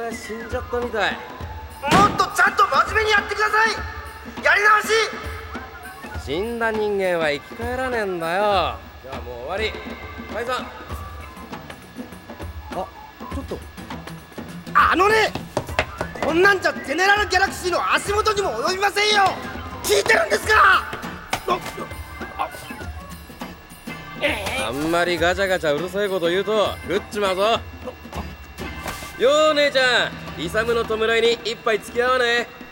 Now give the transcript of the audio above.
死んじゃったみたい。 もっとちゃんと真面目にやってください。やり直し。 死んだ人間は生き返らねえんだよ。じゃあもう終わり。解散。 ちょっとこんなんじゃゼネラルギャラクシーの足元にも及びませんよ。聞いてるんですか？ あんまりガチャガチャうるさいこと言うと食っちまうぞ。よー姉ちゃん、イサムの弔いに一杯付き合わねえ？